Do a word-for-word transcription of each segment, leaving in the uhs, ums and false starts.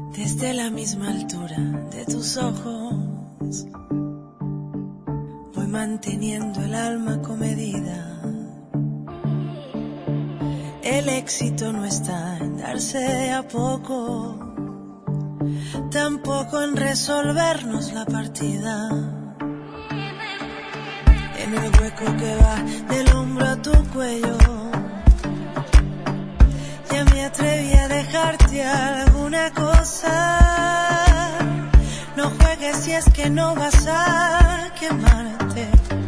Desde la misma altura de tus ojos voy manteniendo el alma comedida. El éxito no está en darse a poco, tampoco en resolvernos la partida. En el hueco que va del hombro a tu cuello, ya me atreví a dejarte alguna cosa. No juegues si es que no vas a quemarte.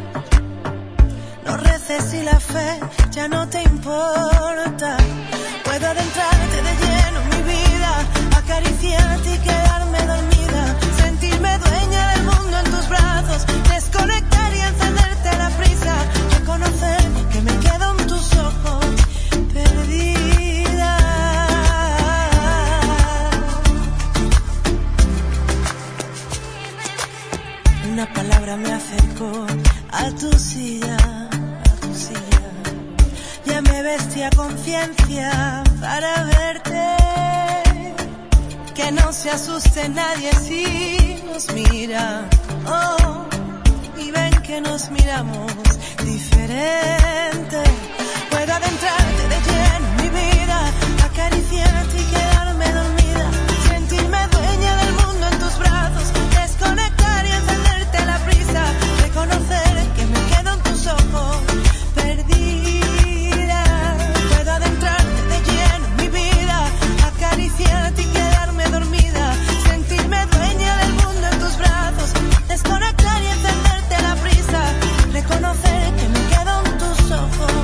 No reces si la fe ya no te importa. Puedo adentrarte de lleno en mi vida, acariciarte y quedarme dormida, sentirme dueña del mundo en tus brazos, desconectar y encenderte la prisa, reconocer que me quedo en tus ojos, perdida. Una palabra me acercó a tu silla, a tu silla. Ya me vestí a conciencia para verte. Que no se asuste nadie si nos mira. Oh, y ven que nos miramos diferente. Puedo adentrarte de lleno en mi vida, acariciarte y quedarme dormida, sentirme dueña del mundo en tus brazos, desconectar y encenderte la prisa, reconocer que me quedo en tus ojos, perdida. Puedo adentrarte de lleno en mi vida, acariciarte y quedarme dormida, sentirme dueña del mundo en tus brazos, desconectar y encenderte la prisa, reconocer que me quedo en tus ojos.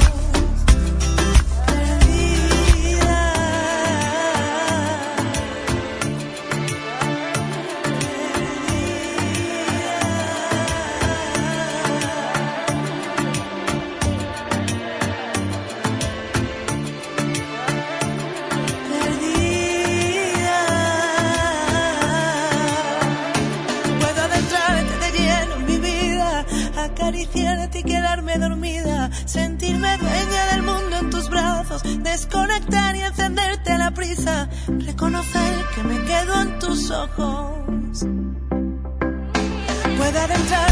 Acariciarte y quedarme dormida, sentirme dueña del mundo en tus brazos, desconectar y encenderte la prisa, reconocer que me quedo en tus ojos. Puedo adentrar